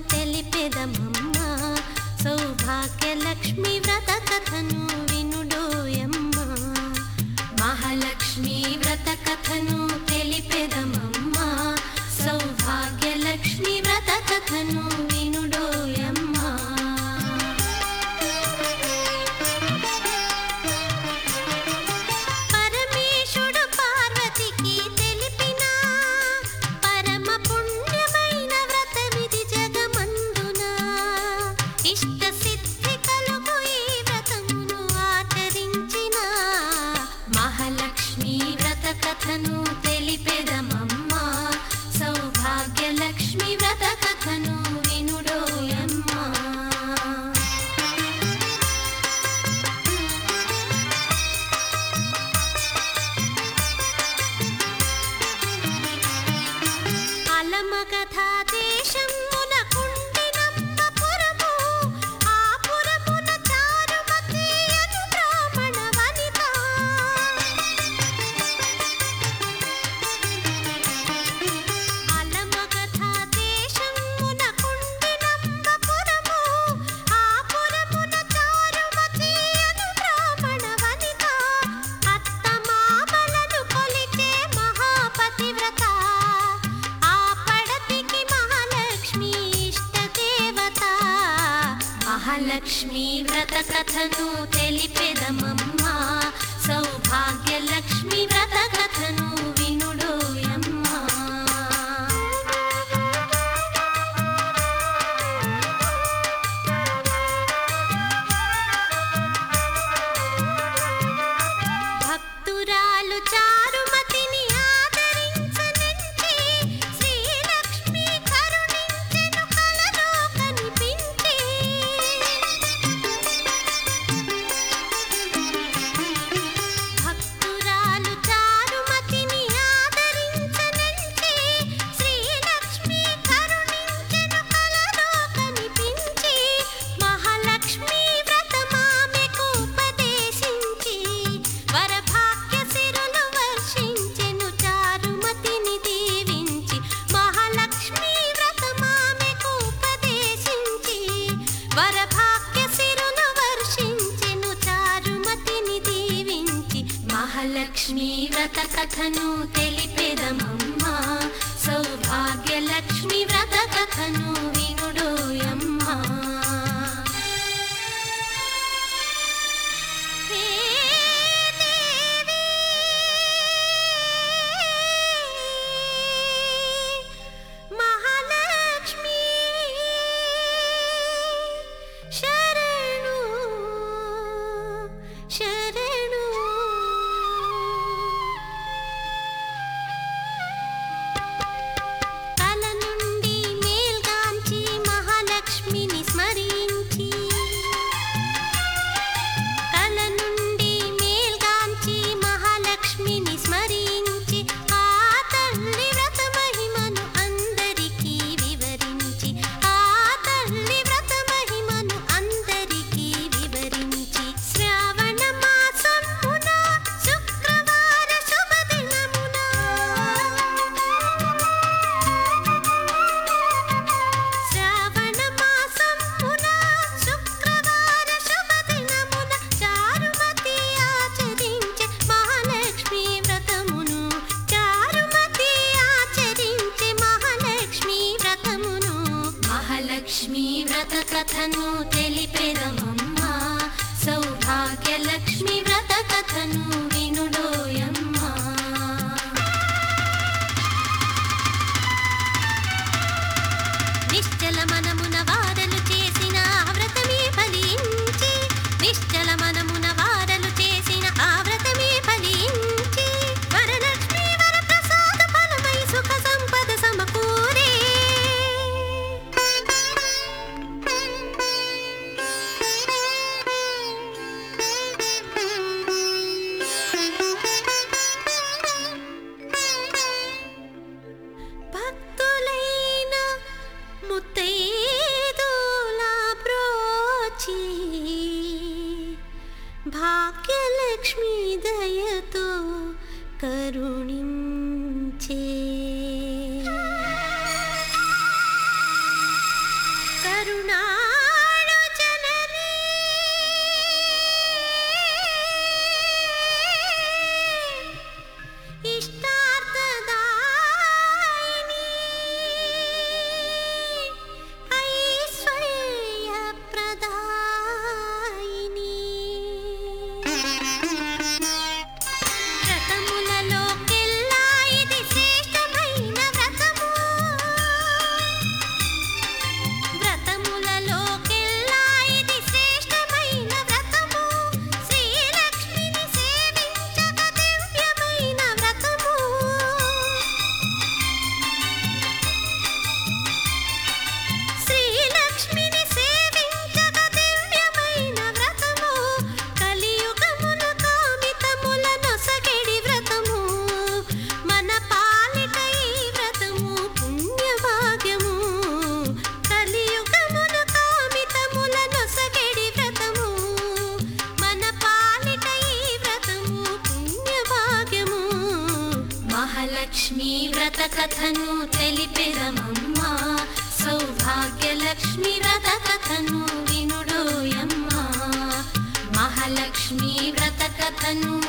తెలిపెదమమ్మ సౌభాగ్యలక్ష్మి వ్రత కథను వినుడోయమ్మ మహాలక్ష్మి వ్రత కథను తెలిపెదమమ్మ సౌభాగ్యలక్ష్మి వ్రత కథను వినుడోయమ్మ కథను తెలిపెదమమ్మ సౌభాగ్యలక్ష్మి వ్రత కథను వినుడోయమ్మ అలమగధ దేశమున కుండినమ్మ పురము ఆ పురమున చారుమతి అను బ్రాహ్మణ వనిత మహాలక్ష్మి వ్రత కథను తెలిపెదమమ్మ సౌభాగ్యలక్ష్మి వ్రత కథను వినుడోయమ్మ భక్తురాలు చారుమతిని ఆదరించనించి శ్రీలక్ష్మి కరుణించెను కలలో కనిపించి భక్తురాలు చారుమతిని ఆదరించనించి శ్రీలక్ష్మి కరుణించెను కలలో కనిపించి మహాలక్ష్మి వ్రతమామెకు ఉపదేశించి వరభాగ్య సిరులు వర్షించెను చారుమతిని దీవించి మహాలక్ష్మి వ్రతమామెకు ఉపదేశించి వరభాగ్య సిరులు వర్షించెను చారుమతిని దీవించి మహాలక్ష్మి వ్రత కథను తెలిపెదమమ్మ సౌభాగ్యలక్ష్మి వ్రత కథను వినుడోయమ్మ మహాలక్ష్మి శరణు శరణు కల నుండి మేల్గాంచి మహాలక్ష్మిని స్మరించి కల నుండి మేల్గాంచి మహాలక్ష్మిని స్మరించి ఆ తల్లి వ్రత మహిమను అందరికీ వివరించి ఆ తల్లి వ్రత మహిమను అందరికీ వివరించి శ్రావణ మాసమున శుక్రవార శుభదినమున శ్రావణ మాసమున శుక్రవార శుభదినమున చారుమతి ఆచరించే మహాలక్ష్మి వ్రతమును చారుమతి ఆచరించే మహాలక్ష్మి వ్రతమును మహాలక్ష్మి వ్రత కథను తెలిపెదమమ్మ సౌభాగ్యలక్ష్మి వ్రత కథను వినుడోయమ్మ నిశ్చల మనమున వారలు చేసిన వ్రతమే ఫలించి నిశ్చల మనమున వారలు చేసిన ఆ వ్రతమే ఫలించి వరలక్ష్మి వరప్రసాద ఫలమై సుఖ సంపద సమకూరే భక్తులైన ముత్తై కరుణాళు జననీ ఇష్టార్థదాయిని ఐశ్వర్యప్రదాయిని వ్రతములలోకెల్లా ఇది శ్రేష్టమైన వ్రతము వ్రతములలోకెల్లా ఇది శ్రేష్టమైన వ్రతము శ్రీలక్ష్మిని సేవించక దివ్యమైన వ్రతము శ్రీలక్ష్మిని సేవించక దివ్యమైన వ్రతము కలియుగమున కామితముల నొసగెడి వ్రతము మన పాలిట ఈ వ్రతము పుణ్యభాగ్యము కలియుగమున కామితముల నొసగెడి వ్రతము మన పాలిట ఈ వ్రతము పుణ్యభాగ్యము మహాలక్ష్మి వ్రత కథను తెలిపెదమమ్మ సౌభాగ్యలక్ష్మి వ్రత కథను వినుడోయమ్మ మహాలక్ష్మి వ్రత కథను